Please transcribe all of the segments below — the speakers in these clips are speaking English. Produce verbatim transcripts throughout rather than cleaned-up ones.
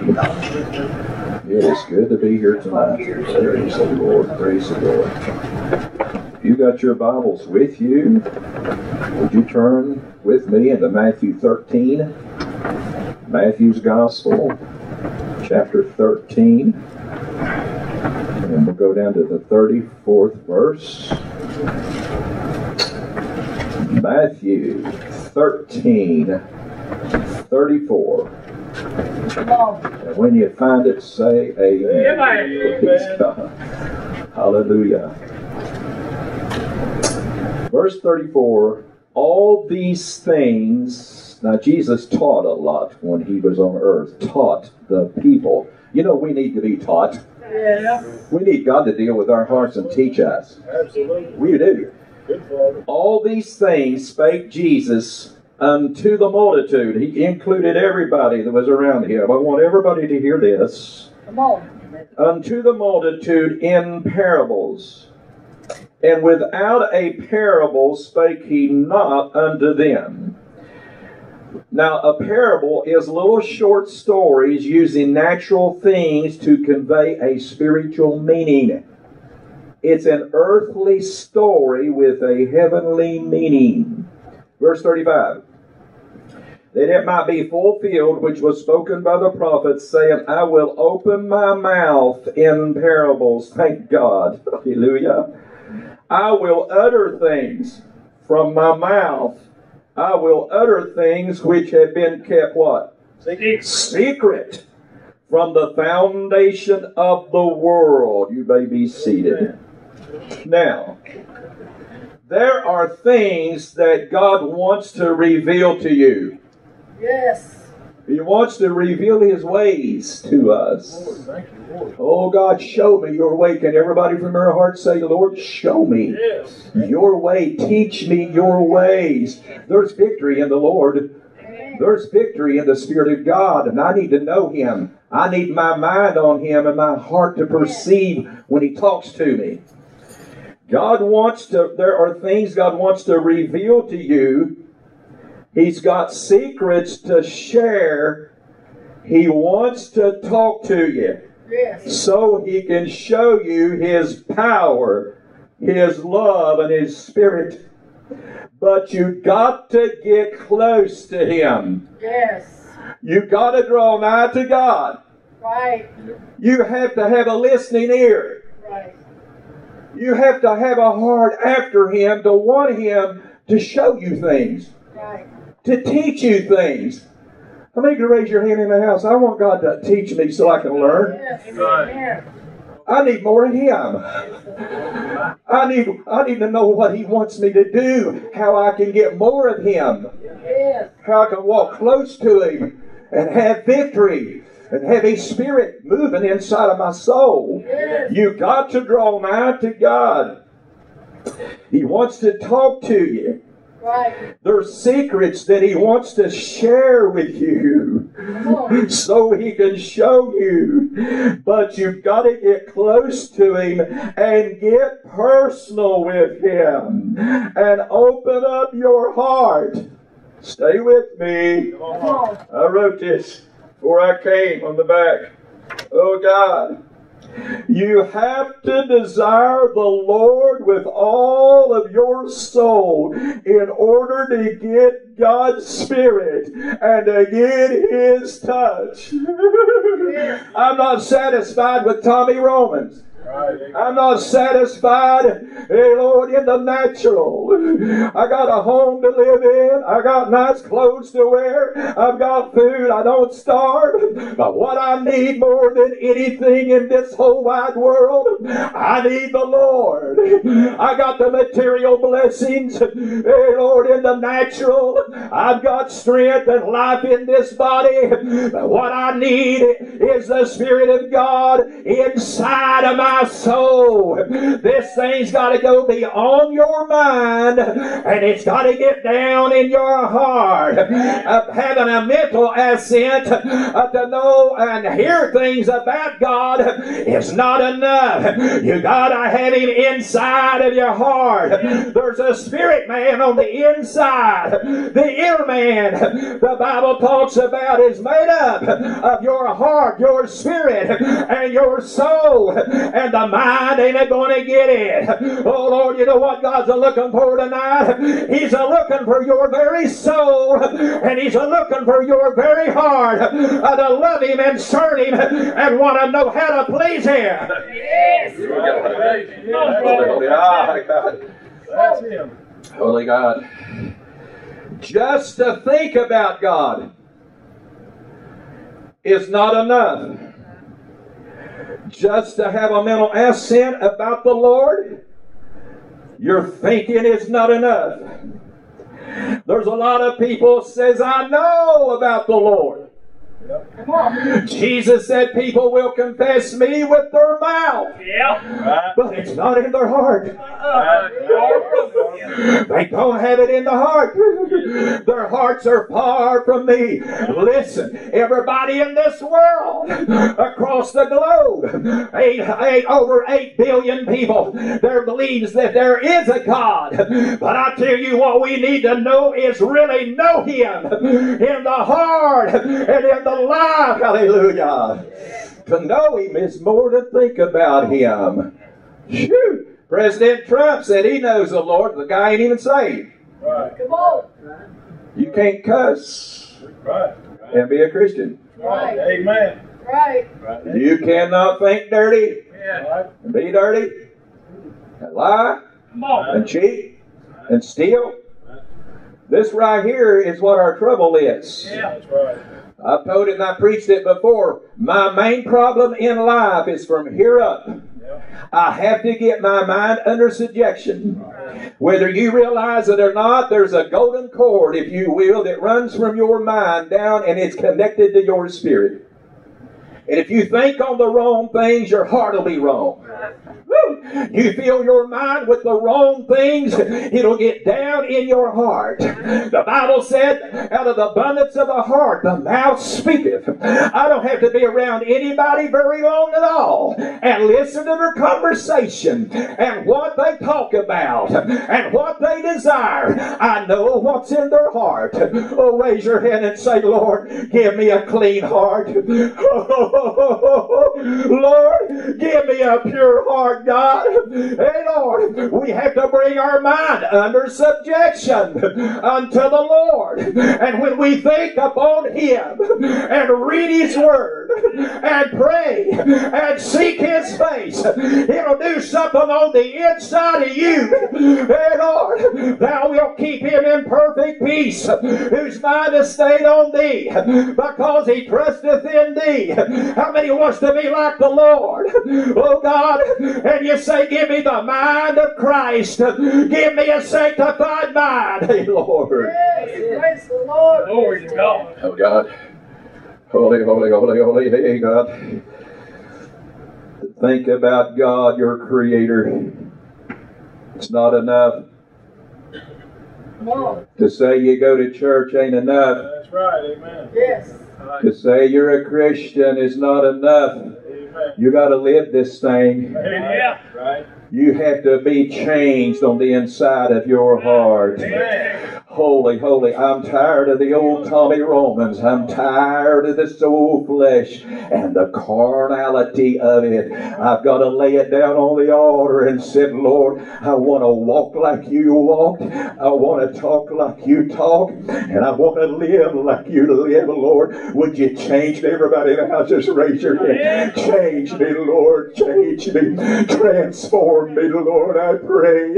It is good to be here tonight. Praise the Lord. Praise the Lord. If you got your Bibles with you, would you turn with me into Matthew thirteen? Matthew's Gospel, chapter thirteen. And we'll go down to the thirty-fourth verse. Matthew thirteen, thirty-four. And when you find it, say amen. Amen. Praise God. Hallelujah. Verse thirty-four, all these things, now Jesus taught a lot when he was on earth, taught the people. You know, we need to be taught. Yeah. We need God to deal with our hearts and teach us. Absolutely. We do. All these things spake Jesus unto the multitude. He included everybody that was around him. I want everybody to hear this. Come on. Unto the multitude in parables. And without a parable spake he not unto them. Now, a parable is little short stories using natural things to convey a spiritual meaning. It's an earthly story with a heavenly meaning. Verse thirty-five. That it might be fulfilled, which was spoken by the prophets, saying, I will open my mouth in parables. Thank God. Hallelujah. I will utter things from my mouth. I will utter things which have been kept what? Secret. Secret. From the foundation of the world. You may be seated. Now, there are things that God wants to reveal to you. Yes. He wants to reveal His ways to us. Oh, God, show me your way. Can everybody from their heart say, Lord, show me Yes. your way. Teach me your ways. There's victory in the Lord. There's victory in the Spirit of God, and I need to know Him. I need my mind on Him and my heart to perceive when He talks to me. God wants to, there are things God wants to reveal to you. He's got secrets to share. He wants to talk to you. Yes. So He can show you His power, His love, and His Spirit. But you got to get close to Him. Yes. You got to draw nigh to God. Right. You have to have a listening ear. Right. You have to have a heart after Him to want Him to show you things, Right. to teach you things. How many can raise your hand in the house? I want God to teach me so I can learn. Yes. Amen. I need more of Him. I need, I need to know what He wants me to do, how I can get more of Him, Yes. how I can walk close to Him and have victory and have His Spirit moving inside of my soul. Yes. You got to draw nigh to God. He wants to talk to you. Right. There's secrets that He wants to share with you so He can show you. But you've got to get close to Him and get personal with Him and open up your heart. Stay with me. Come on. I wrote this before I came on the back. Oh God. You have to desire the Lord with all of your soul in order to get God's Spirit and to get His touch. I'm not satisfied with Tommy Romans. I'm not satisfied, hey Lord, in the natural. I got a home to live in. I got nice clothes to wear. I've got food. I don't starve. But what I need more than anything in this whole wide world, I need the Lord. I got the material blessings, hey Lord, in the natural. I've got strength and life in this body. But what I need is the Spirit of God inside of my soul. This thing's got to go beyond your mind, and it's got to get down in your heart. Uh, having a mental assent uh, to know and hear things about God is not enough. You got to have Him inside of your heart. There's a spirit man on the inside. The inner man, the Bible talks about, is made up of your heart heart, your spirit, and your soul. And the mind ain't going to get it. Oh Lord, you know what God's looking for tonight? He's looking for your very soul, and He's looking for your very heart uh, to love Him and serve Him and want to know how to please Him. Yes. Holy God. That's Him. Holy God. Just to think about God is not enough. Just to have a mental assent about the Lord, your thinking is not enough. There's a lot of people says, I know about the Lord. Come on. Jesus said people will confess me with their mouth, Yeah. but it's not in their heart. Right. They don't have it in the heart. Their hearts are far from me. Listen, everybody in this world, across the globe, eight, eight, over eight billion people, there believes that there is a God. But I tell you what we need to know is really know Him in the heart and in the life. Hallelujah. To know Him is more to think about Him. Shoot. President Trump said he knows the Lord. The guy ain't even saved. Right. Come on. You can't cuss Right. and be a Christian. Right. Amen. Right. Right. You cannot think dirty Yeah. and be dirty and lie Come on. and cheat and steal. This right here is what our trouble is. Yeah. That's right. I've told it and I preached it before. My main problem in life is from here up. I have to get my mind under subjection. Whether you realize it or not, there's a golden cord, if you will, that runs from your mind down and it's connected to your spirit. And if you think on the wrong things, your heart will be wrong. Woo! You fill your mind with the wrong things, it'll get down in your heart. The Bible said, out of the abundance of the heart, the mouth speaketh. I don't have to be around anybody very long at all and listen to their conversation and what they talk about and what they desire. I know what's in their heart. Oh, raise your hand and say, Lord, give me a clean heart. Lord, give me a pure heart, God. Hey, Lord, we have to bring our mind under subjection unto the Lord. And when we think upon Him and read His Word and pray and seek His face, it'll do something on the inside of you. Hey, Lord, Thou wilt keep him in perfect peace, whose mind is stayed on Thee, because he trusteth in Thee. How many wants to be like the Lord? Oh, God, and you say, give me the mind of Christ. Give me a sanctified mind. Hey, Lord. Yes. Praise the Lord. Glory to God. Oh, God. Holy, holy, holy, holy, hey, God. Think about God, your Creator. It's not enough. Come on. To say you go to church ain't enough. That's right. Amen. Yes. To say you're a Christian is not enough. Amen. You got to live this thing. Yeah. Right. You have to be changed on the inside of your heart. Amen. Holy, holy, I'm tired of the old Tommy Romans. I'm tired of the soul flesh and the carnality of it. I've got to lay it down on the altar and say, Lord, I want to walk like you walked. I want to talk like you talk. And I want to live like you live, Lord. Would you change me? Everybody in the house, just raise your hand. Change me, Lord. Change me. Transform me, Lord, I pray.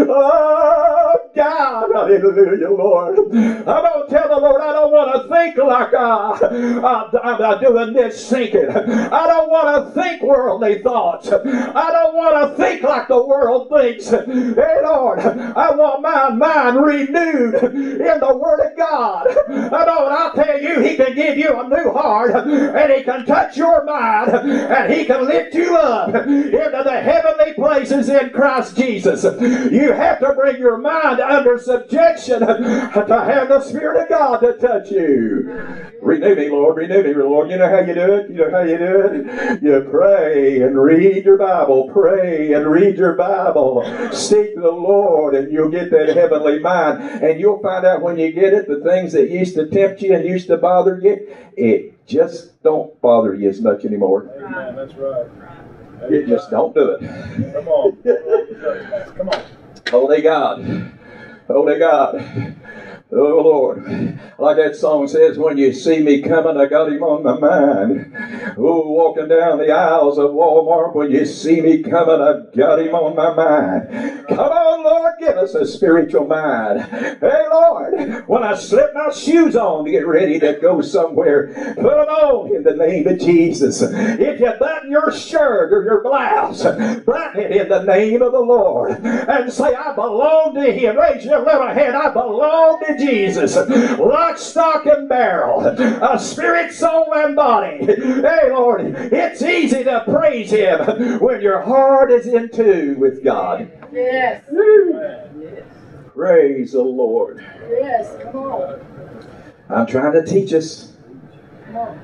Oh, God, hallelujah. Lord, I'm going to tell the Lord I don't want to think like I, I, I'm doing this thinking. I don't want to think worldly thoughts. I don't want to think like the world thinks. Hey, Lord, I want my mind renewed in the Word of God. I know, and I'll tell you, He can give you a new heart, and He can touch your mind, and He can lift you up into the heavenly places in Christ Jesus. You have to bring your mind under subjection subjection to have the Spirit of God to touch you. Renew me, Lord. Renew me, Lord. You know how you do it? You know how you do it? You pray and read your Bible. Pray and read your Bible. Seek the Lord and you'll get that heavenly mind. And you'll find out when you get it, the things that used to tempt you and used to bother you, it just don't bother you as much anymore. Amen. That's right. It just don't do it. Come on. Come on. Holy God. Holy God. Oh, Lord. Like that song says, when you see me coming, I got him on my mind. Oh, walking down the aisles of Walmart, when you see me coming, I've got him on my mind. Come on, Lord, give us a spiritual mind. Hey, Lord, when I slip my shoes on to get ready to go somewhere, put them on in the name of Jesus. If you button your shirt or your blouse, button it in the name of the Lord. And say, I belong to Him. Raise your little hand. I belong to Jesus. Lock, stock, and barrel. A spirit, soul, and body. Hey, Lord, it's easy to praise Him when your heart is in tune with God. Yes. Praise the Lord. Yes. Come on. I'm trying to teach us. Come on.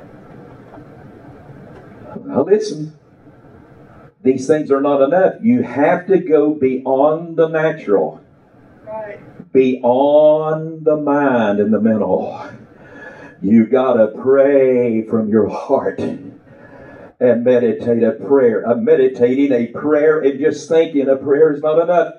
Now listen. These things are not enough. You have to go beyond the natural. Right. Beyond the mind and the mental. You gotta pray from your heart and meditate a prayer. A meditating a prayer and just thinking a prayer is not enough.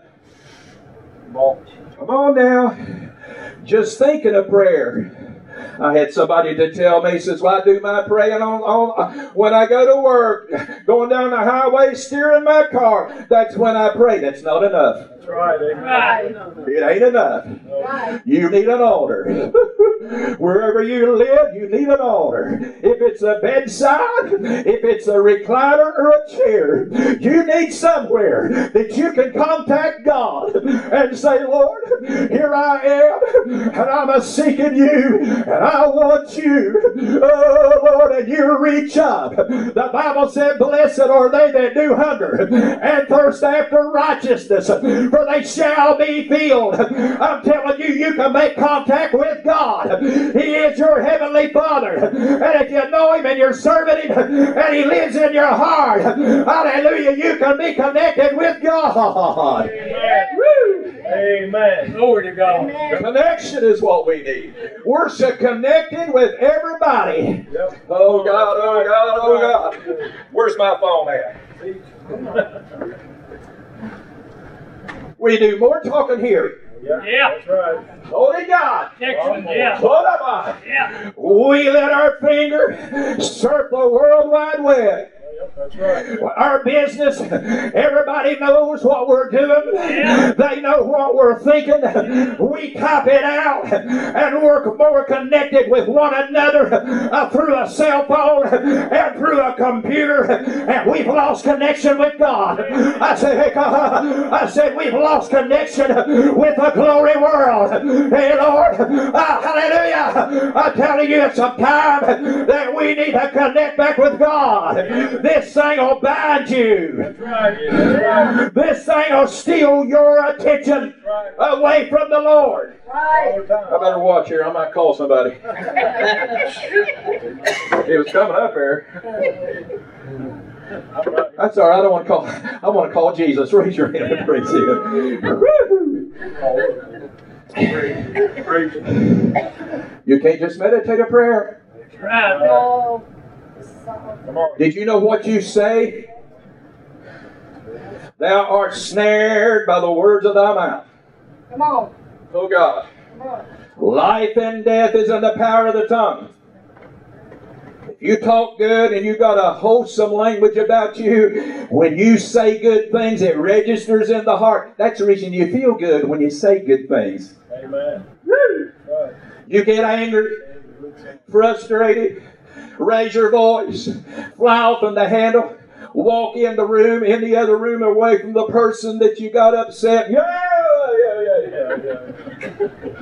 Come on now. Just thinking a prayer. I had somebody to tell me, says, well, I do my praying on, on when I go to work, going down the highway, steering my car. That's when I pray. That's not enough. That's right. Amen. Right. It ain't enough. Right. You need an altar. Wherever you live, you need an altar. If it's a bedside, if it's a recliner or a chair, you need somewhere that you can contact God and say, Lord, here I am, and I'm a seeking you, and I want you. Oh, Lord, and you reach up. The Bible said, blessed are they that do hunger and thirst after righteousness, for they shall be filled. I'm telling you, you can make contact with God. He is your heavenly Father. And if you know Him and you're serving Him and He lives in your heart, hallelujah, you can be connected with God. Amen. Woo. Amen. Glory to God. The connection is what we need. We're so connected with everybody. Yep. Oh God, oh God, oh God. Where's my phone at? We do more talking here. Yeah. Yeah. That's right. Holy God. Texas, yeah. Hold up. Yeah. We let our finger surf the World Wide Web. Yep. That's right. Our business, everybody knows what we're doing. Yeah. They know what we're thinking. We cop it out and we're more connected with one another uh, through a cell phone and through a computer, and we've lost connection with God. I said, hey, God, I said we've lost connection with the glory world. Hey, Lord, uh, hallelujah. I'm telling you, it's some time that we need to connect back with God. This thing will bind you. That's right. That's right. This thing will steal your attention away from the Lord. Right. All the time. I better watch here. I might call somebody. It was coming up here. That's all right. I don't want to call. I want to call Jesus. Raise your hand and praise Him. Woo. You can't just meditate a prayer. Right. No. Come on. Did you know what you say? Thou art snared by the words of thy mouth. Come on. Oh God. Come on. Life and death is in the power of the tongue. If you talk good and you got a wholesome language about you, when you say good things, it registers in the heart. That's the reason you feel good, when you say good things. Amen. Woo! Right. You get angry, frustrated, raise your voice, fly off from the handle, walk in the room, in the other room, away from the person that you got upset. Yeah, yeah, yeah, yeah,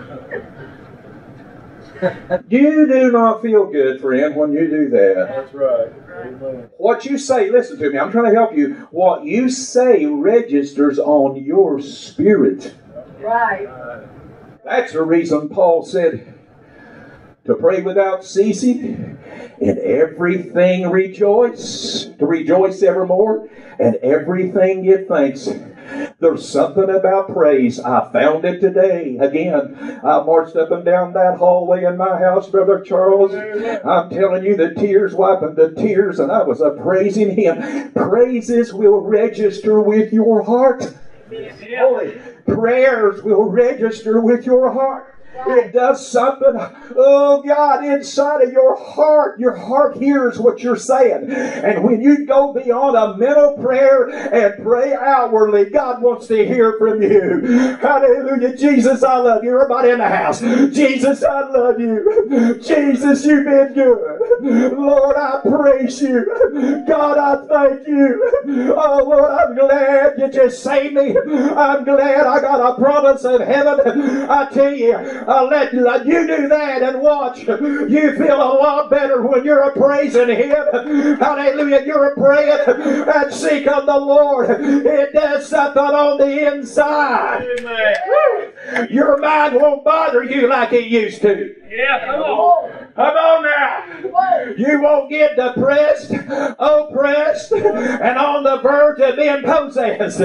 yeah. You do not feel good, friend, when you do that. That's right. Amen. What you say, listen to me, I'm trying to help you. What you say registers on your spirit. Right. That's the reason Paul said to pray without ceasing, in everything rejoice, to rejoice evermore, and everything give thanks. There's something about praise. I found it today. Again, I marched up and down that hallway in my house, Brother Charles. I'm telling you, the tears wiping the tears, and I was a praising Him. Praises will register with your heart. Holy prayers will register with your heart. It does something, oh God, inside of your heart. Your heart hears what you're saying. And when you go beyond a mental prayer and pray outwardly, God wants to hear from you. Hallelujah. Jesus, I love you. Everybody in the house. Jesus, I love you. Jesus, you've been good. Lord, I praise you. God, I thank you. Oh Lord, I'm glad you just saved me. I'm glad I got a promise of heaven. I tell you, Uh, let, let you do that and watch. You feel a lot better when you're praising Him. Hallelujah. You're praying and seeking the Lord. It does something on the inside. Amen. Your mind won't bother you like it used to. Yeah, come on. Come on now. You won't get depressed, oppressed, and on the verge of being possessed.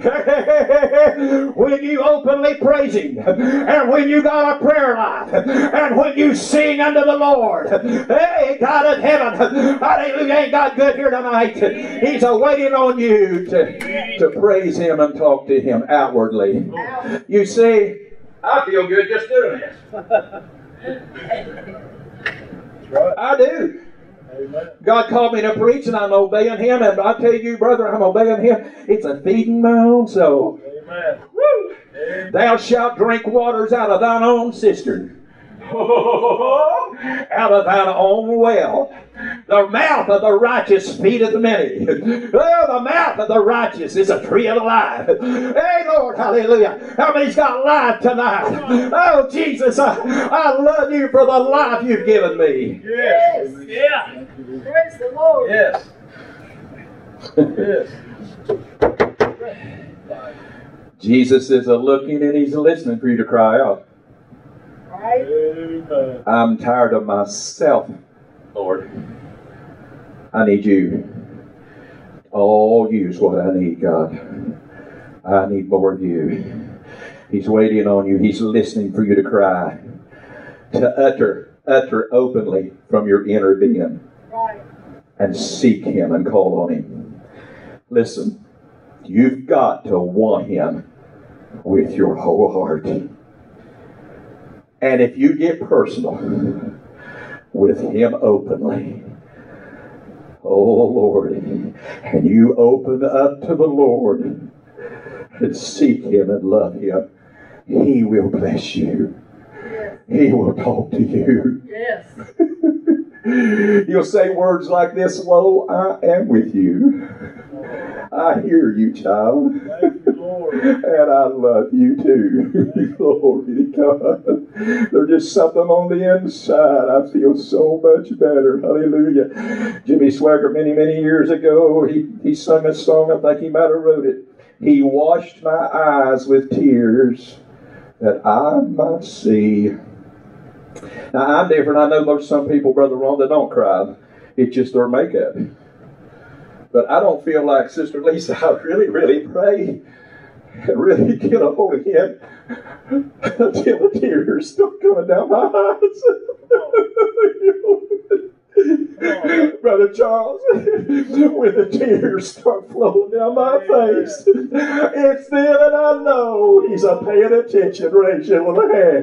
When you openly praise Him, and when you got a prayer life, and when you sing unto the Lord. Hey, God in heaven, hallelujah, ain't God good here tonight? He's waiting on you to, to praise Him and talk to Him outwardly. You see, I feel good just doing this. I do. God called me to preach, and I'm obeying Him. And I tell you, brother, I'm obeying Him. It's a feeding my own soul. Amen. Woo. Amen. Thou shalt drink waters out of thine own cistern. Out of thine own well. The mouth of the righteous feedeth many. Oh, the mouth of the righteous is a tree of life. Hey, Lord, hallelujah. How many's got life tonight? Oh, Jesus, I, I love you for the life you've given me. Yes. Yeah. Praise the Lord. Yes. Yes. Jesus is a looking and He's listening for you to cry out. Right? Amen. I'm tired of myself, Lord. I need you. Oh, you's what I need, God. I need more of you. He's waiting on you. He's listening for you to cry. To utter, utter openly from your inner being. Right. And seek Him and call on Him. Listen, you've got to want Him with your whole heart. And if you get personal with Him openly, oh Lord, and you open up to the Lord and seek Him and love Him, He will bless you. He will talk to you. Yes. You'll say words like this, "Lo, I am with you. I hear you, child. Thank you, Lord. And I love you too." Glory to God. There's just something on the inside. I feel so much better. Hallelujah. Jimmy Swaggart, many, many years ago, he, he sung a song. I think he might have wrote it. He washed my eyes with tears that I might see. Now, I'm different. I know there's some people, Brother Ron, that don't cry. It's just their makeup. But I don't feel like Sister Lisa. I really, really pray and really get a hold of Him until the tears start coming down my eyes. Brother Charles, when the tears start flowing down my face, it's then that I know He's a paying attention, Rachel.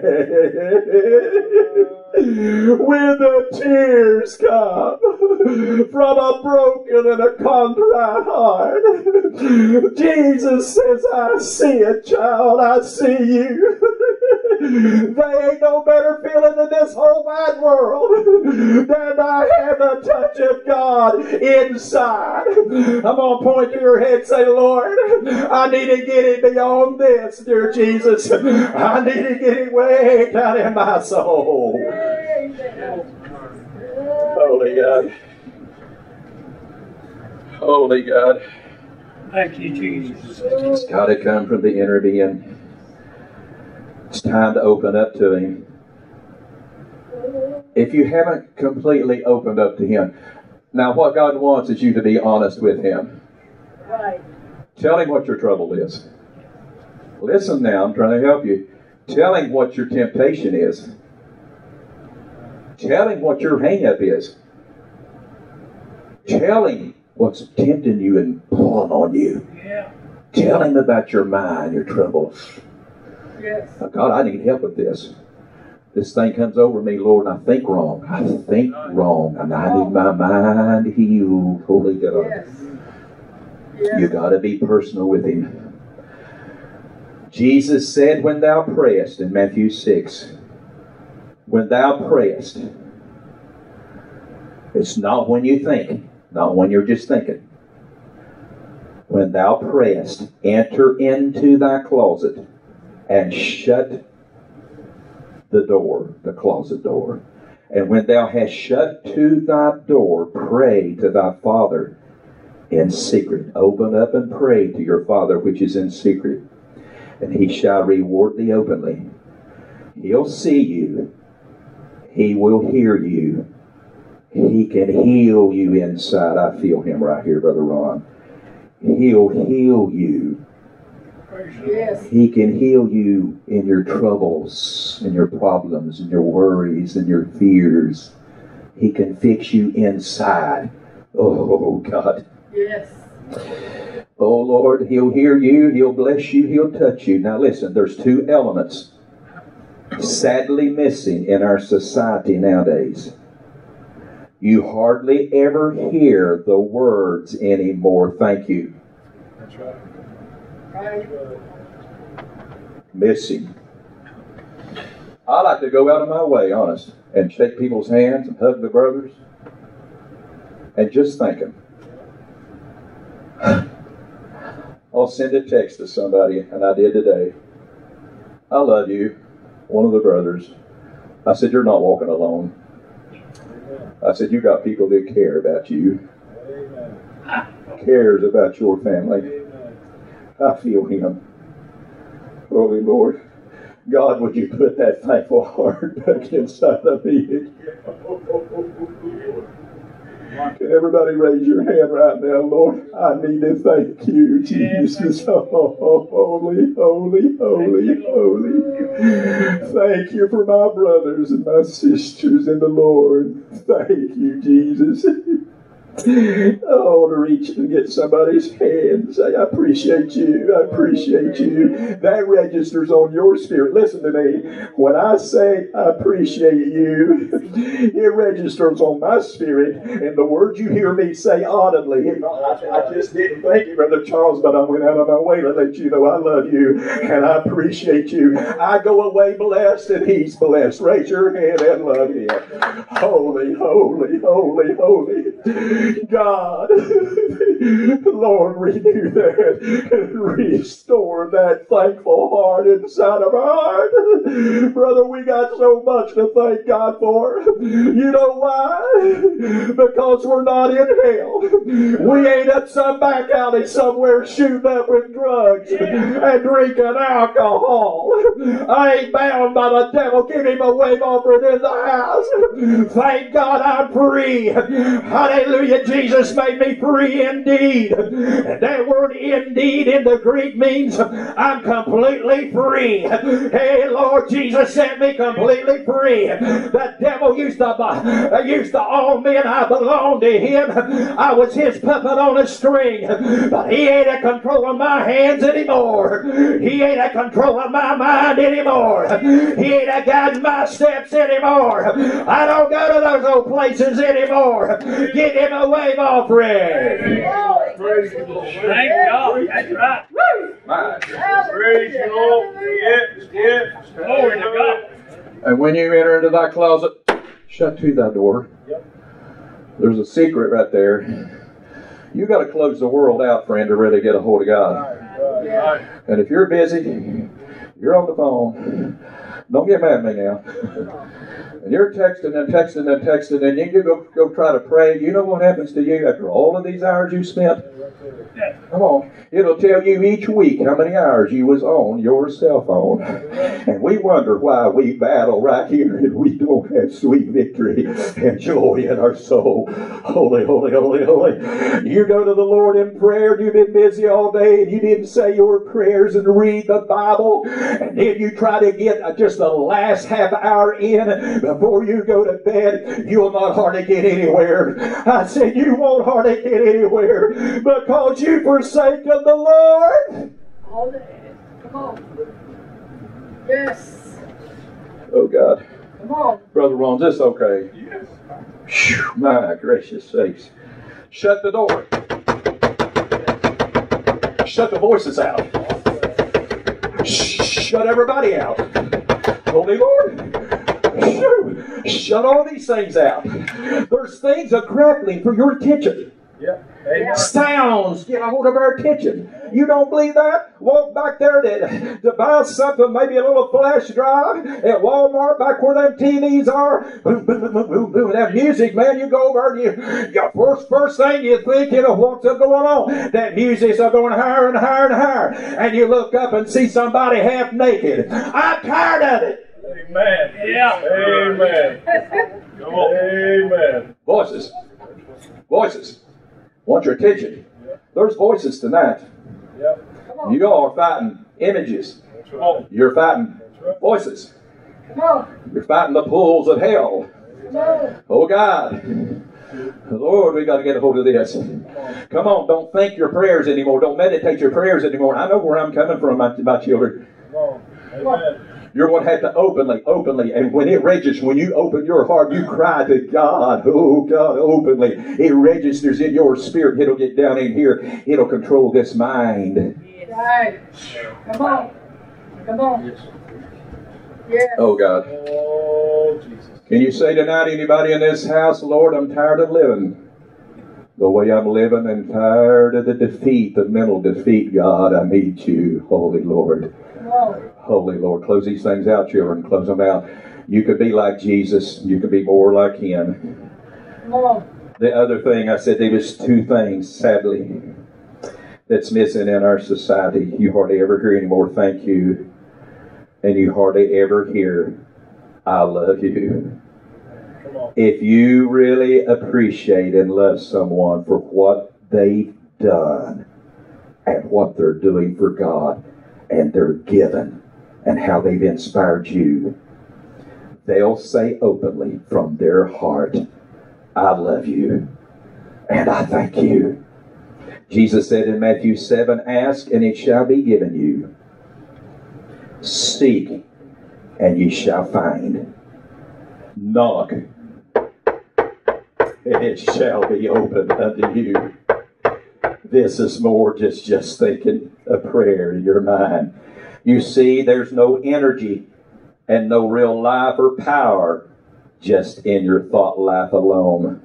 When the tears come from a broken and a contrite heart, Jesus says, "I see it, child, I see you." They ain't no better feeling in this whole wide world than I have the touch of God inside. I'm going to point to your head and say, "Lord, I need to get it beyond this, dear Jesus. I need to get it way down in my soul." Holy God. Holy God. Thank you, Jesus. It's got to come from the inner being. It's time to open up to Him. If you haven't completely opened up to Him, now what God wants is you to be honest with Him. Right. Tell Him what your trouble is. Listen now, I'm trying to help you. Tell Him what your temptation is. Tell Him what your hang-up is. Tell Him what's tempting you and pulling on you. Yeah. Tell Him about your mind, your troubles. Yes. Oh, God, I need help with this. This thing comes over me, Lord, and I think wrong. I think wrong, and I need my mind healed. Holy God. Yes. Yes. You got to be personal with Him. Jesus said, when thou prayest, in Matthew six, when thou prayest, it's not when you think, not when you're just thinking. When thou prayest, enter into thy closet and shut the door, the closet door. And when thou hast shut to thy door, pray to thy Father in secret. Open up and pray to your Father which is in secret, and He shall reward thee openly. He'll see you. He will hear you. He can heal you inside. I feel Him right here, Brother Ron. He'll heal you. Yes. He can heal you in your troubles, in your problems, in your worries, in your fears. He can fix you inside. Oh, God. Yes. Oh, Lord, He'll hear you, He'll bless you, He'll touch you. Now listen, there's two elements sadly missing in our society nowadays. You hardly ever hear the words anymore, thank you. That's right. Right. Missing. I like to go out of my way, honest, and shake people's hands and hug the brothers and just thank them. I'll send a text to somebody, and I did today. I love you, one of the brothers. I said, you're not walking alone. I said, you got people that care about you. Amen. Cares about your family. Amen. I feel Him. Holy Lord, God, would you put that thankful heart back inside of me? Can everybody raise your hand right now, Lord? I need to thank you, Jesus. Oh, holy, holy, holy, holy. Thank you for my brothers and my sisters in the Lord. Thank you, Jesus. Oh, to reach and get somebody's hand and say, I appreciate you, I appreciate you. That registers on your spirit. Listen to me. When I say I appreciate you, it registers on my spirit. And the words you hear me say audibly, I, I just didn't thank you, Brother Charles, but I went out of my way to let you know I love you and I appreciate you. I go away blessed and He's blessed. Raise your hand and love Him. Holy, holy, holy, holy. God, Lord, renew that and restore that thankful heart inside of our heart. Brother, we got so much to thank God for. You know why? Because we're not in hell. We ain't at some back alley somewhere shooting up with drugs and drinking alcohol. I ain't bound by the devil. Give him a wave offering in the house. Thank God I'm free. Hallelujah. Jesus made me free indeed. And that word indeed in the Greek means I'm completely free. Hey, Lord, Jesus set me completely free. The devil used to, uh, used to own me and I belonged to him. I was his puppet on a string. But he ain't in control of my hands anymore. He ain't in control of my mind anymore. He ain't a guiding my steps anymore. I don't go to those old places anymore. Give him a wave offering. Praise the Lord. Thank God. That's right. My. Praise the Lord. Yes, yes. Glory to God. And when you enter into thy closet, shut to thy door. Yep. There's a secret right there. You got to close the world out, friend, to really get a hold of God. Right, right. And if you're busy, you're on the phone. Don't get mad at me now. And you're texting and texting and texting, and you go, go try to pray. You know what happens to you after all of these hours you spent? Come on. It'll tell you each week how many hours you was on your cell phone. And we wonder why we battle right here and we don't have sweet victory and joy in our soul. Holy, holy, holy, holy. You go to the Lord in prayer, you've been busy all day, and you didn't say your prayers and read the Bible, and then you try to get just the last half hour in before you go to bed, you'll not hardly get anywhere. I said you won't hardly get anywhere because you've forsaken the Lord. All day. Come on. Yes. Oh God. Come on. Brother Ron, is this okay? Yes. Whew, my gracious sakes. Shut the door. Shut the voices out. Shut everybody out. Holy Lord. Shut all these things out. There's things a grappling for your attention. Yeah. Amen. Sounds get a hold of our attention. You don't believe that? Walk back there to, to buy something, maybe a little flash drive at Walmart, back where them T Vs are. Boom, boom, boom, boom, boom, boom. That music, man, you go over and you, your first, first thing you think, you know, what's going on? That music's going higher and higher and higher. And you look up and see somebody half naked. I'm tired of it. Amen. Yeah. Amen. Come on. Amen. Voices. Voices. Want your attention. There's voices tonight. Yep. You all are fighting images. Come on. You're fighting voices. Come on. You're fighting the pulls of hell. Come on. Oh God. Lord, we got to get a hold of this. Come on, don't think your prayers anymore. Don't meditate your prayers anymore. I know where I'm coming from, my, my children. Come on. Amen. You're going to have to openly, openly, and when it registers, when you open your heart, you cry to God, oh God, openly. It registers in your spirit. It'll get down in here. It'll control this mind. Right. Come on. Come on. Yes. Oh God. Oh, Jesus. Can you say tonight, anybody in this house, Lord, I'm tired of living the way I'm living and tired of the defeat, the mental defeat, God. I need you, Holy Lord. Come on. Holy Lord, close these things out, children. Close them out. You could be like Jesus. You could be more like Him. Come on. The other thing, I said there was two things, sadly, that's missing in our society. You hardly ever hear any more thank you. And you hardly ever hear, I love you. Come on. If you really appreciate and love someone for what they've done and what they're doing for God and they're given and how they've inspired you, they'll say openly from their heart, I love you and I thank you. Jesus said in Matthew seven, ask and it shall be given you. Seek and ye shall find. Knock and it shall be opened unto you. This is more just, just thinking a prayer in your mind. You see, there's no energy and no real life or power just in your thought life alone.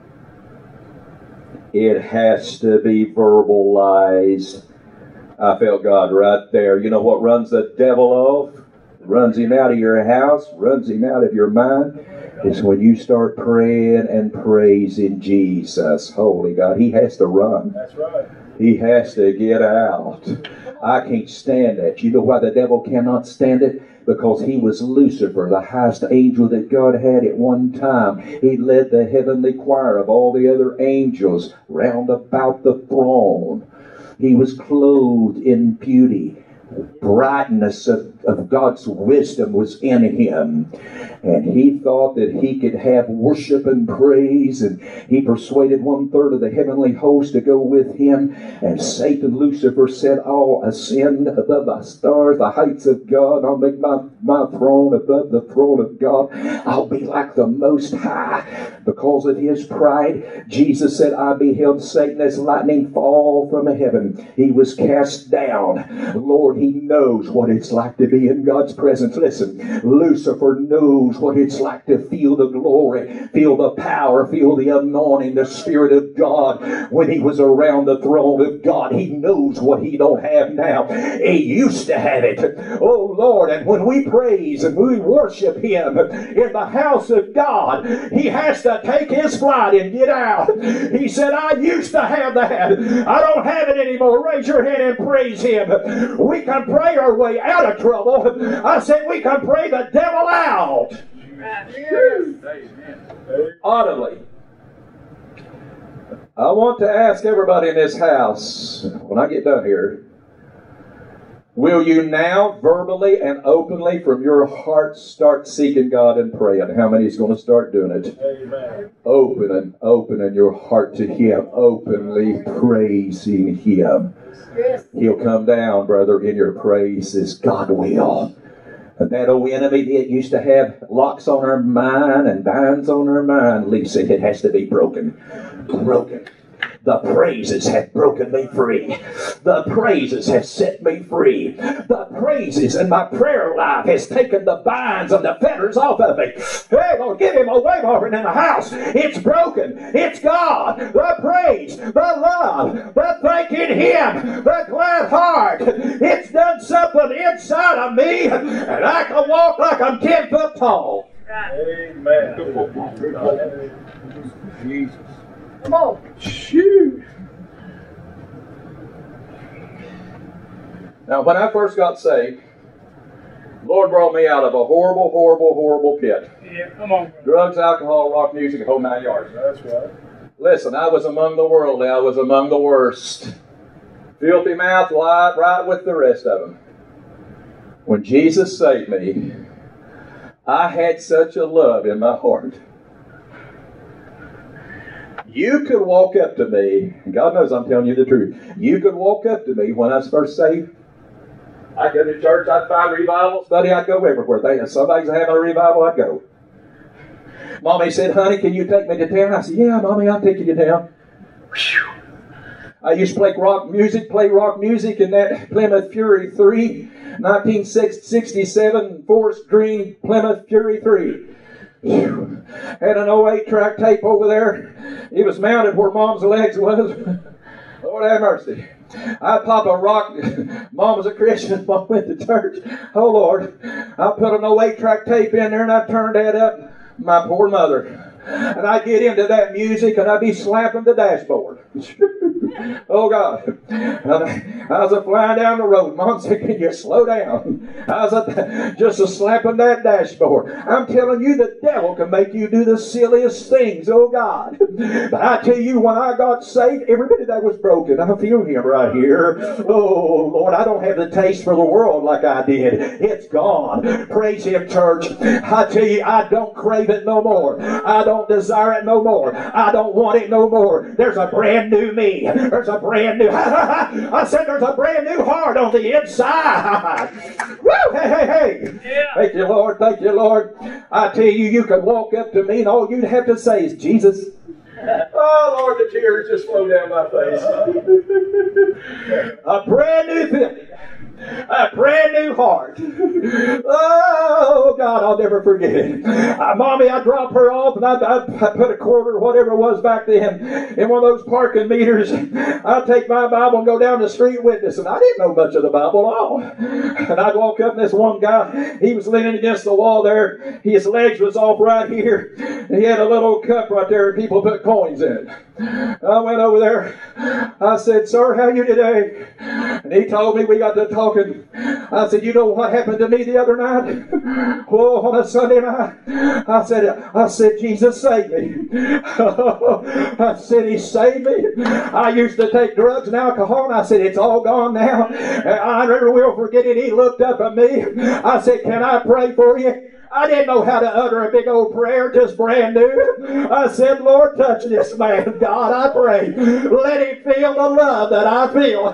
It has to be verbalized. I felt God right there. You know what runs the devil off? Runs him out of your house, runs him out of your mind. It's when you start praying and praising Jesus. Holy God, he has to run. That's right. He has to get out. I can't stand that. You know why the devil cannot stand it? Because he was Lucifer, the highest angel that God had at one time. He led the heavenly choir of all the other angels round about the throne. He was clothed in beauty. Brightness of, of God's wisdom was in him. And he thought that he could have worship and praise. And he persuaded one third of the heavenly host to go with him. And Satan, Lucifer, said, I'll ascend above the stars, the heights of God. I'll make my, my throne above the throne of God. I'll be like the Most High. Because of his pride, Jesus said, I beheld Satan as lightning fall from heaven. He was cast down. Lord, he knows what it's like to be in God's presence. Listen, Lucifer knows what it's like to feel the glory, feel the power, feel the anointing, the Spirit of God. When he was around the throne of God, he knows what he don't have now. He used to have it. Oh Lord, and when we praise and we worship him in the house of God, he has to take his flight and get out. He said, I used to have that. I don't have it anymore. Raise your hand and praise him. We can pray our way out of trouble. I said we can pray the devil out. Audibly. I want to ask everybody in this house, when I get done here, will you now verbally and openly from your heart start seeking God and praying? How many is going to start doing it? Amen. Open and opening your heart to him, openly praising him. Yes. He'll come down, brother, in your praises. God will. And that old enemy that used to have locks on her mind and binds on her mind, Lisa, it has to be broken. Broken. The praises have broken me free. The praises have set me free. The praises and my prayer life has taken the binds and the fetters off of me. Hey, Lord, give him a wave offering in the house. It's broken. It's God. The praise, the love, the thanking him, the glad heart. It's done something inside of me, and I can walk like I'm ten foot tall. Amen. Jesus. Come on. Shoot. Now, when I first got saved, the Lord brought me out of a horrible, horrible, horrible pit. Yeah, come on. Drugs, alcohol, rock music, the whole nine yards. That's right. Listen, I was among the worldly. I was among the worst. Filthy mouth, lied right with the rest of them. When Jesus saved me, I had such a love in my heart. You could walk up to me, and God knows I'm telling you the truth. You could walk up to me when I was first saved. I'd go to church, I'd find revival study, I'd go everywhere. They, somebody's having a revival, I'd go. Mommy said, honey, can you take me to town? I said, yeah, Mommy, I'll take you to town. Whew. I used to play rock music, play rock music in that Plymouth Fury three, nineteen sixty-seven Forest Green Plymouth Fury three. Whew. Had an oh eight track tape over there. It was mounted where Mom's legs was. Lord have mercy. I'd pop a rock. Mom was a Christian. Mom went to church. Oh, Lord. I put an oh eight track tape in there and I turned that up. My poor mother. And I'd get into that music and I'd be slapping the dashboard. Oh, God. I was a flying down the road. Mom said, can you slow down? I was a, just a slapping that dashboard. I'm telling you, the devil can make you do the silliest things, oh, God. But I tell you, when I got saved, every bit of that was broken. I feel him right here. Oh, Lord, I don't have the taste for the world like I did. It's gone. Praise him, church. I tell you, I don't crave it no more. I don't desire it no more. I don't want it no more. There's a brand new me. There's a brand new, I said there's a brand new heart on the inside. Woo, hey, hey, hey. Yeah. Thank you, Lord. Thank you, Lord. I tell you, you could walk up to me and all you'd have to say is, Jesus. Oh, Lord, the tears just flow down my face. A brand new feeling. A brand new heart. Oh, God, I'll never forget it. Uh, Mommy, I'd drop her off and I'd, I'd put a quarter, whatever it was back then, in one of those parking meters. I'd take my Bible and go down the street witness. And I didn't know much of the Bible at all. And I'd walk up and this one guy, he was leaning against the wall there. His legs was off right here. And he had a little cup right there and people put coins in it. I went over there. I said, sir, how are you today? And he told me, we got to talking. I said, you know what happened to me the other night? Oh, on a Sunday night. I said, I said, Jesus saved me. I said, he saved me. I used to take drugs and alcohol, and I said, it's all gone now. And I never will forget it. He looked up at me. I said, can I pray for you? I didn't know how to utter a big old prayer, just brand new. I said, Lord, touch this man. God, I pray. Let him feel the love that I feel.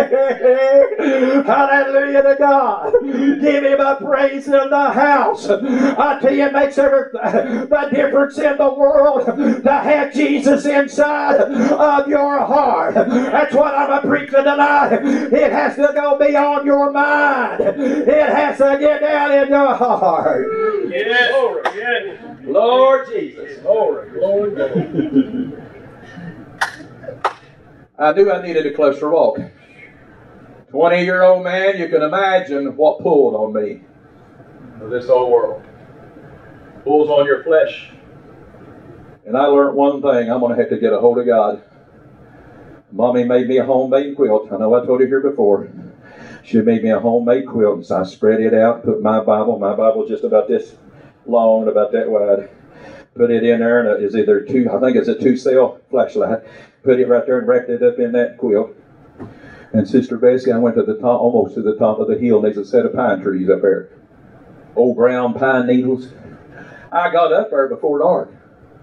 Hallelujah to God. Give him a praise in the house. I tell you, it makes every, the difference in the world to have Jesus inside of your heart. That's what I'm preaching tonight. It has to go beyond your mind. It has to get down in your heart. Yes. Yes. Lord Jesus. Glory. Glory. Glory. I knew I needed a closer walk. twenty-year-old man, you can imagine what pulled on me. This old world. Pulls on your flesh. And I learned one thing. I'm going to have to get a hold of God. Mommy made me a homemade quilt. I know I told you here before. She made me a homemade quilt. And so I spread it out, put my Bible. My Bible just about this long, about that wide. Put it in there, and it is either two, I think it's a two-cell flashlight. Put it right there and wrapped it up in that quilt. And Sister Bessie, I went to the top, almost to the top of the hill, and there's a set of pine trees up there. Old brown pine needles. I got up there before dark.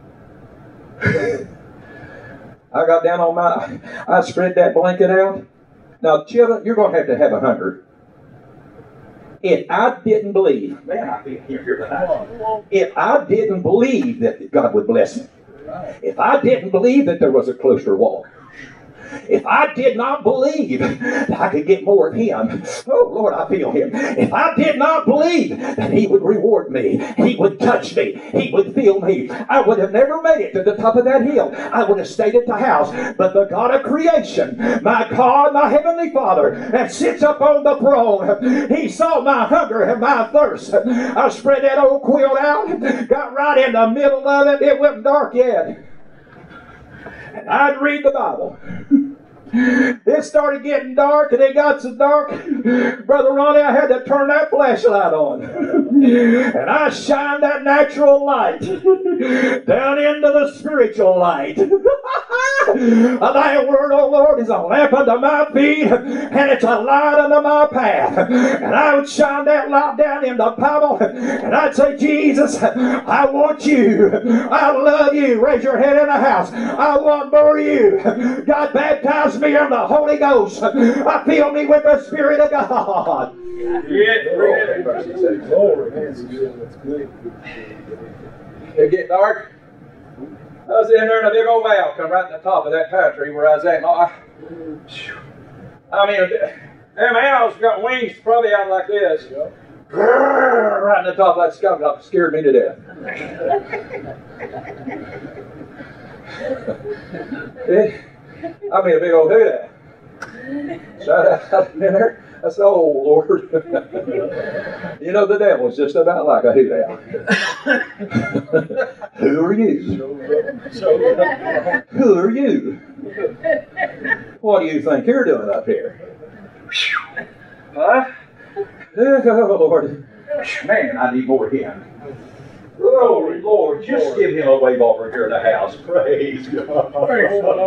I got down on my, I spread that blanket out. Now, children, you're going to have to have a hunger. If I didn't believe, man, I feel here, here tonight. If I didn't believe that God would bless me, if I didn't believe that there was a closer walk, if I did not believe that I could get more of Him, oh Lord, I feel Him. If I did not believe that He would reward me, He would touch me, He would fill me, I would have never made it to the top of that hill. I would have stayed at the house. But the God of creation, my God, my Heavenly Father, that sits up on the throne, He saw my hunger and my thirst. I spread that old quilt out, got right in the middle of it. It wasn't dark yet. And I'd read the Bible. It started getting dark, and it got so dark, Brother Ronnie, I had to turn that flashlight on. And I shined that natural light down into the spiritual light. Thy word, O Lord, is a lamp unto my feet, and it's a light unto my path. And I would shine that light down in the Bible, and I'd say, Jesus, I want you. I love you. Raise your head in the house. I want more of you. God, baptize me in the Holy Ghost. I fill me with the Spirit of God. It get dark. I was in there, and a big old valve come right in the top of that pine tree where I was at. I, I mean, them owls got wings probably out like this. Right in the top of that skunk up, scared me to death. it, I mean, a big old hoodah. Shut out in there. I said, oh, Lord. You know, the devil's just about like a hoodah. Who are you? Who are you? What do you think you're doing up here? Huh? Oh, Lord. Man, I need more of Him. Oh, Lord, just give Him a wave over here in the house. Praise God. Praise God.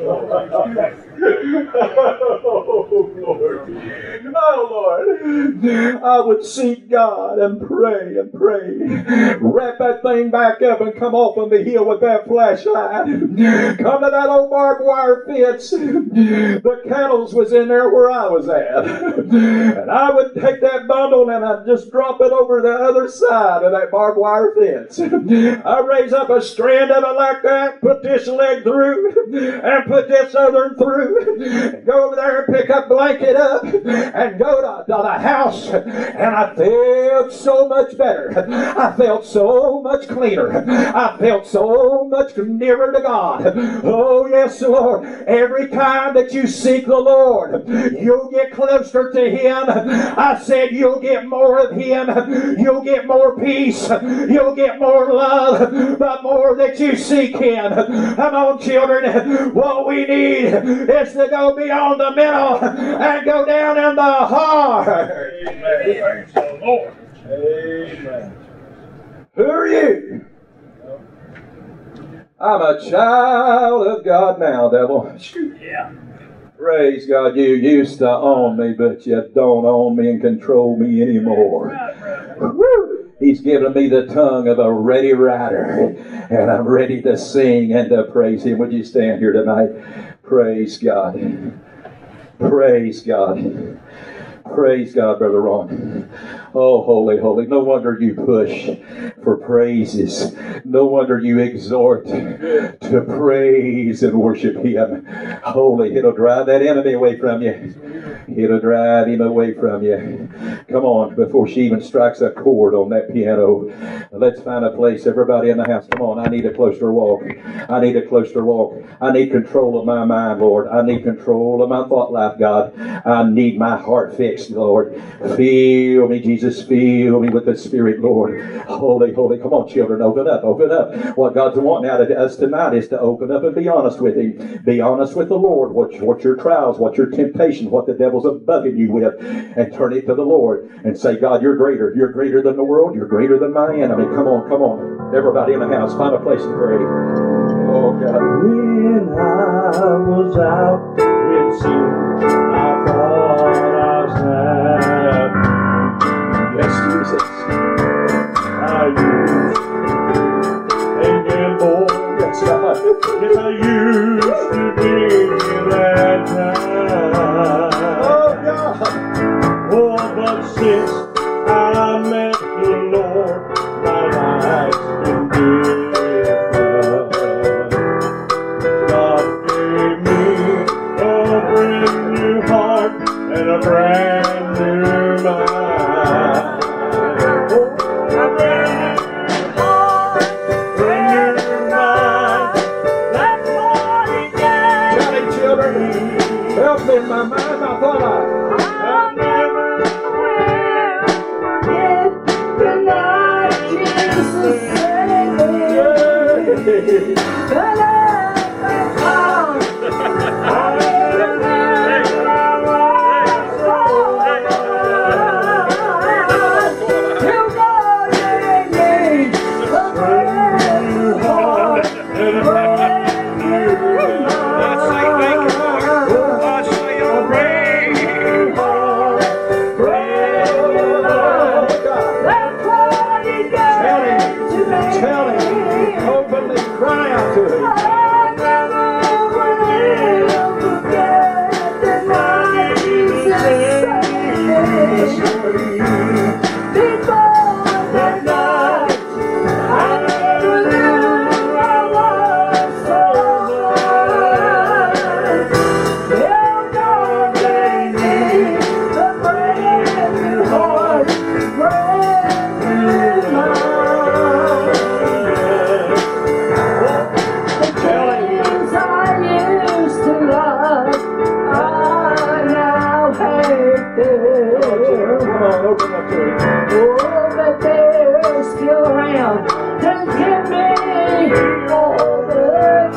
Oh, Lord. Oh, Lord. I would seek God and pray and pray. Wrap that thing back up and come off on the hill with that flashlight. Come to that old barbed wire fence. The cattle's was in there where I was at. And I would take that bundle and I'd just drop it over the other side of that barbed wire fence. I raise up a strand of it like that, put this leg through, and put this other through, and go over there and pick up blanket up, and go to, to the house, and I felt so much better. I felt so much cleaner. I felt so much nearer to God. Oh yes, Lord. Every time that you seek the Lord, you'll get closer to Him. I said you'll get more of Him. You'll get more peace. You'll get more love. The more that you seek Him. Come on, children. What we need is to go beyond the middle and go down in the heart. Amen. Lord. Amen. Who are you? I'm a child of God now, devil. Yeah. Praise God. You used to own me, but you don't own me and control me anymore. Woo. He's given me the tongue of a ready writer, and I'm ready to sing and to praise Him. Would you stand here tonight? Praise God. Praise God. Praise God, Brother Ron. Oh, holy, holy. No wonder you push for praises. No wonder you exhort to praise and worship Him. Holy, it'll drive that enemy away from you. It'll drive him away from you. Come on, before she even strikes a chord on that piano. Let's find a place. Everybody in the house, come on. I need a closer walk. I need a closer walk. I need control of my mind, Lord. I need control of my thought life, God. I need my heart fixed, Lord. Fill me, Jesus. Fill me with the Spirit, Lord. Holy, holy. Come on, children. Open up. Open up. What God's wanting out of us tonight is to open up and be honest with Him. Be honest with the Lord. What, what your trials, what your temptation, what the devil's bugging you with, and turn it to the Lord and say, God, you're greater. You're greater than the world. You're greater than my enemy. Come on, come on. Everybody in the house, find a place to pray. Oh, God. When I was out in sea, I thought I was happy. Yes, Jesus. I used to gamble. Yes, God. Yes, I used to be that time. Oh, God. Oh, but since I met the Lord, my life's been different. God gave me a brand new heart and a brand new mind. Oh, a brand new heart, brand new mind. That's what He gave. Tell me, children. Help me in my mind, my thought life. I never will forget the night Jesus saved me. The night I found I never knew I was so blind. Till God gave me a brand new heart and a brand new mind. Tell Him, openly cry out to Him. I never will forget the night Jesus saved me. Before that night, I never knew I was so blind. Till God gave me a brand new heart, brand new mind. Open up to Him. Oh, but they're still around to give me all the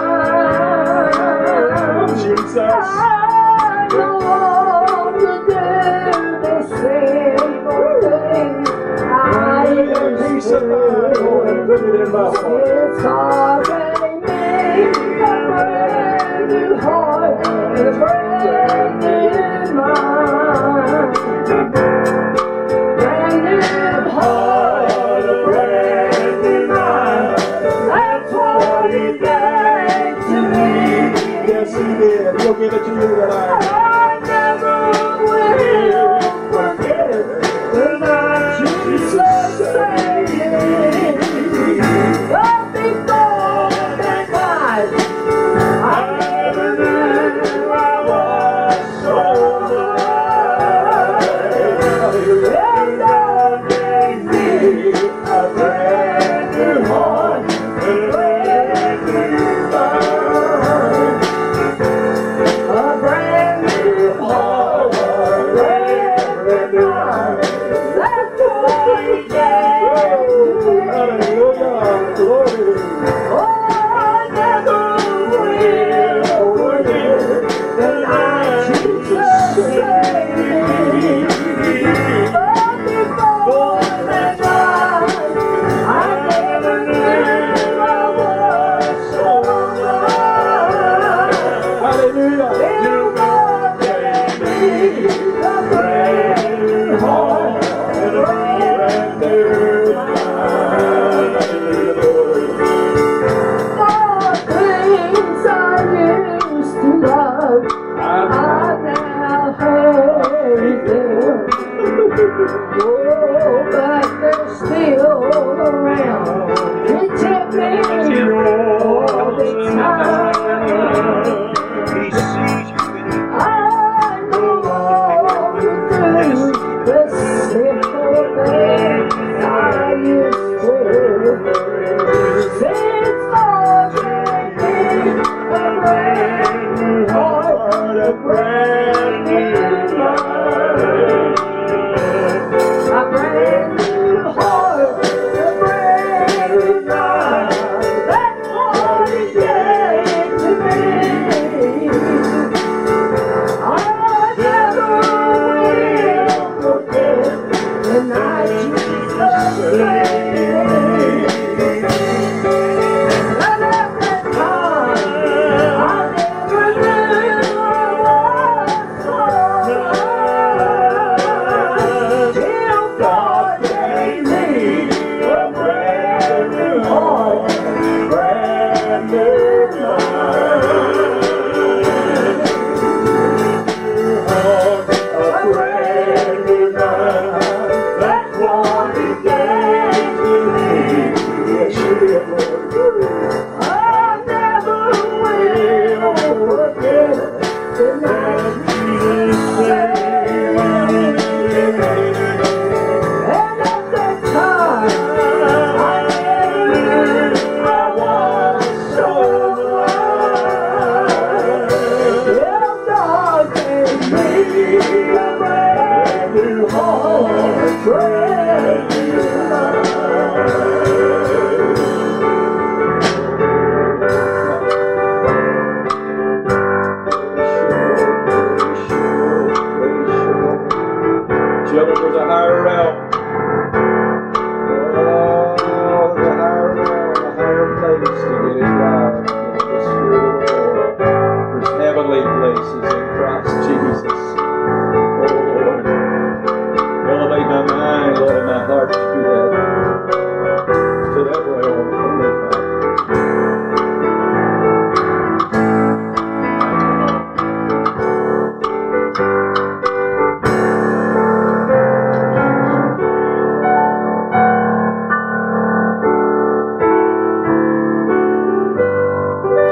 time. Jesus. I don't want to do the same old thing I used Peace of mind, Lord, and put it in my to. heart. It's all gave me a brand new heart and a brand new mind. Brand new heart, a brand new mind. That's what He gave to me. Yes, He did. He'll give it to you tonight. I never will forget the night Jesus saved me. But before that night, I never knew I was so blind. And God gave me a brand new heart and a brand new mind. A brand new heart, a brand new mind. That's what He gave to me. Hallelujah. Glory. Oh, I never will forget the night Jesus saved me. But before that night, I never knew I was so blind. Hallelujah. Till God gave me a brand new heart and a brand new Children, there's a higher realm. Oh, there's a higher realm, a higher place to get in God. The Spirit of the Lord. There's heavenly places in Christ Jesus. Oh Lord, elevate my mind, Lord, and my heart to